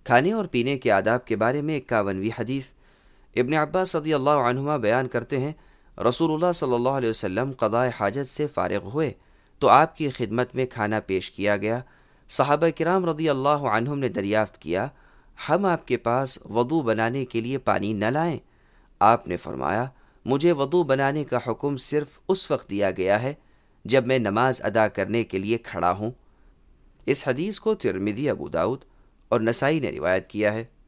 खाने और पीने के आदाब के बारे में 51वीं हदीस। इब्न अब्बास रज़ियल्लाहु अन्हुमा बयान करते हैं, रसूलुल्लाह सल्लल्लाहु अलैहि वसल्लम क़ज़ाए हाजत से फ़ारिग़ हुए तो आपकी खिदमत में खाना पेश किया गया। सहाबा किराम रज़ियल्लाहु अन्हुम ने दरियाफ्त किया, हम आपके पास वज़ू बनाने के लिए पानी न लाएं? आपने फरमाया, मुझे वज़ू बनाने का हुक्म सिर्फ उस वक्त दिया गया है जब मैं नमाज अदा करने के लिए खड़ा हूँ। इस हदीस को तिर्मिज़ी, अबू दाऊद और नसाई ने रिवायत किया है।